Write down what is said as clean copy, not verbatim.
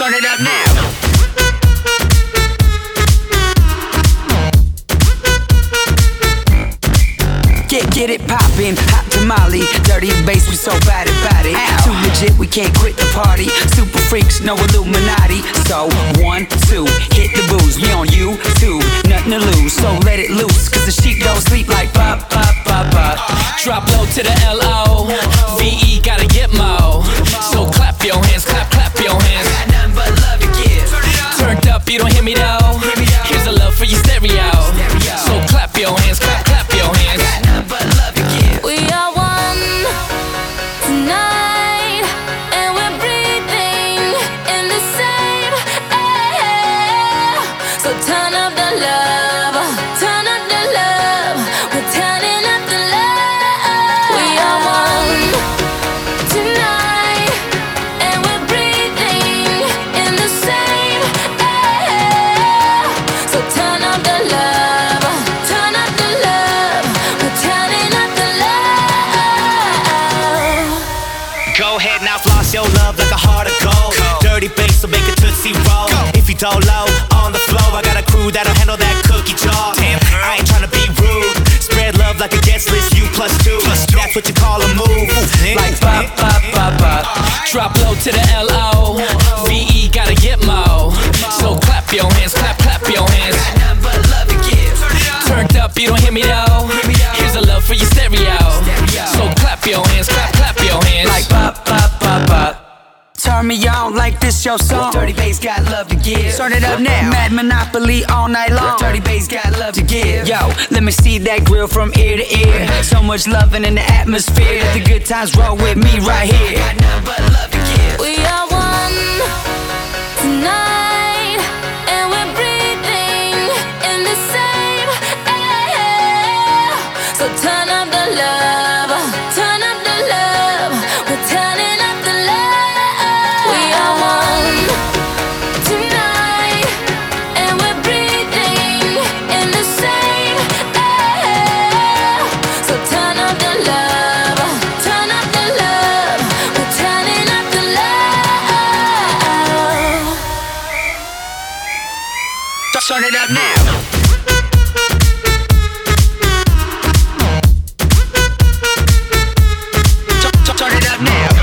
Turn it up now. Get it poppin', hot tamale, dirty bass, we so bad about it. Too legit, we can't quit the party. Super freaks, no Illuminati. So 1, 2, hit the booze. We on YouTube, nothing to lose. So let it loose, cause the sheep don't sleep like pop, pop, pop, pop. Drop low to the L-O-V-E, gotta get mo. So clap your hands, clap, clap your hands. Got nothing but love to give. Turned up, you don't hear me though. Here's a love for your stereo. So clap your hands, clap, clap your hands. Got nothing but love to give. We are one tonight, and we're breathing in the same air. So turn up the love, turn up the love. We're turning up the love. We are one tonight, and we're breathing in the same air. So turn up the love, turn up the love. We're turning up the love. Go ahead now, floss your love like a heart of gold. Dirty bass, so make it tootsie roll. If you don't low on the floor, I got a crew that'll handle that cookie jar. I ain't tryna be rude. Spread love like a guest list, you plus two. That's what you call a move. Like pop, pop, pop, pop. Drop low to the L-O-V-E, gotta get mo. So clap your hands, clap, clap your hands. Got nothing but love to give. Turned up, you don't hear me though. Here's a love for your stereo. So clap your hands, clap, clap your hands. Like pop, pop, pop, pop. Turn me on like this your song. Dirty bass got love to give. Turn it up now. Mad Monopoly all night long. Dirty bass got love to give. Yo, let me see that grill from ear to ear. So much loving in the atmosphere. Let the good times roll with me right here. Got nothing but love to give. We are one tonight, and we're breathing in the same air. So turn up the love, turn up the love. We're turning up the love. We are one tonight, and we're breathing in the same air. So turn up the love, turn up the love. We're turning up the love. Turn it up now. Turn it up now.